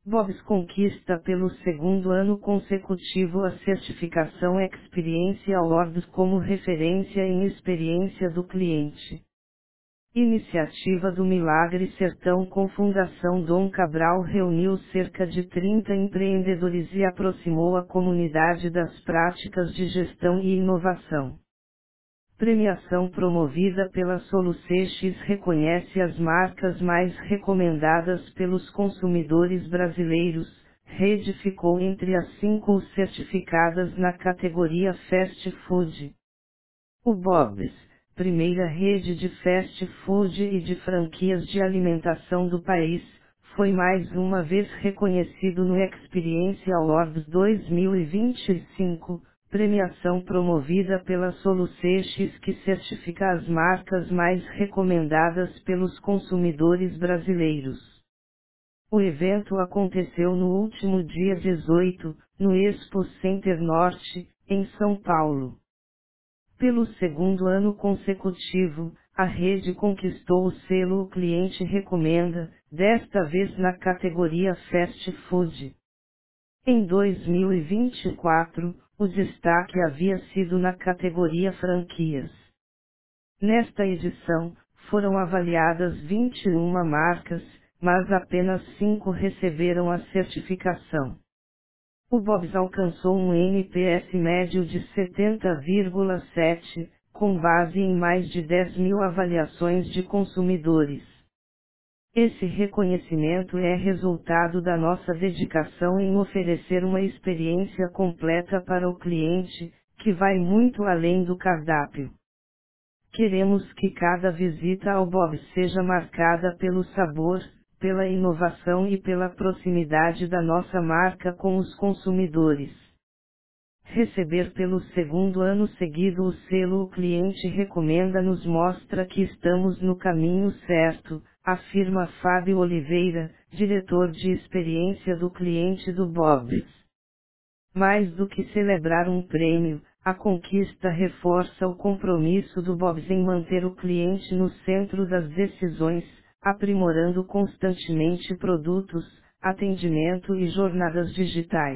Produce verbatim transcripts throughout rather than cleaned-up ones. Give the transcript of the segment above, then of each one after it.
Bob's conquista pelo segundo ano consecutivo a certificação Experience Award como referência em experiência do cliente. Iniciativa do Milagre Sertão com Fundação Dom Cabral reuniu cerca de trinta empreendedores e aproximou a comunidade das práticas de gestão e inovação. Premiação promovida pela Solucex reconhece as marcas mais recomendadas pelos consumidores brasileiros. Rede ficou entre as cinco certificadas na categoria Fast Food. O Bob's, primeira rede de fast food e de franquias de alimentação do país, foi mais uma vez reconhecido no Experience Awards dois mil e vinte e cinco, premiação promovida pela Solucex que certifica as marcas mais recomendadas pelos consumidores brasileiros. O evento aconteceu no último dia dezoito, no Expo Center Norte, em São Paulo. Pelo segundo ano consecutivo, a rede conquistou o selo O Cliente Recomenda, desta vez na categoria Fast Food. Em dois mil e vinte e quatro, o destaque havia sido na categoria Franquias. Nesta edição, foram avaliadas vinte e uma marcas, mas apenas cinco receberam a certificação. O Bob's alcançou um N P S médio de setenta vírgula sete, com base em mais de dez mil avaliações de consumidores. Esse reconhecimento é resultado da nossa dedicação em oferecer uma experiência completa para o cliente, que vai muito além do cardápio. Queremos que cada visita ao Bob's seja marcada pelo sabor, pela inovação e pela proximidade da nossa marca com os consumidores. Receber pelo segundo ano seguido o selo O Cliente Recomenda nos mostra que estamos no caminho certo, afirma Fábio Oliveira, diretor de experiência do cliente do Bob's. Mais do que celebrar um prêmio, a conquista reforça o compromisso do Bob's em manter o cliente no centro das decisões, aprimorando constantemente produtos, atendimento e jornadas digitais.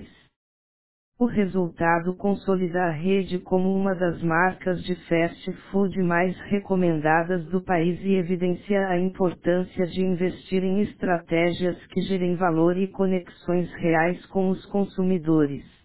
O resultado consolida a rede como uma das marcas de fast food mais recomendadas do país e evidencia a importância de investir em estratégias que gerem valor e conexões reais com os consumidores.